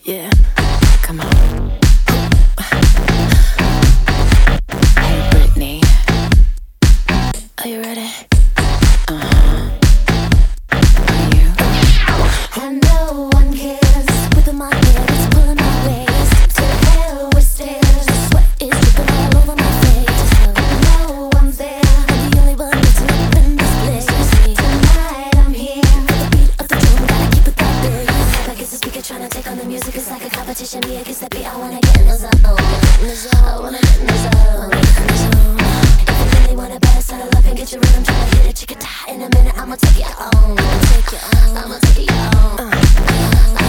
Yeah, come on. Hey Britney, are you ready? Are you? And no one cares. Whipping my hair, it's pulling my waist. To hell with stairs. Sweat is dripping all over my face. No one's there. I'm the only one that's up in this place. Tonight I'm here. For the beat of the drum, gotta keep it that bass. If I kiss the speaker, trying to take on the music. It's like a competition. Me against the beat. I wanna get in the zone. I wanna get in the zone. If you really wanna better settle up and get your rhythm, try to hit it, chicken tie. In a minute, I'ma take it home. I'ma take it home.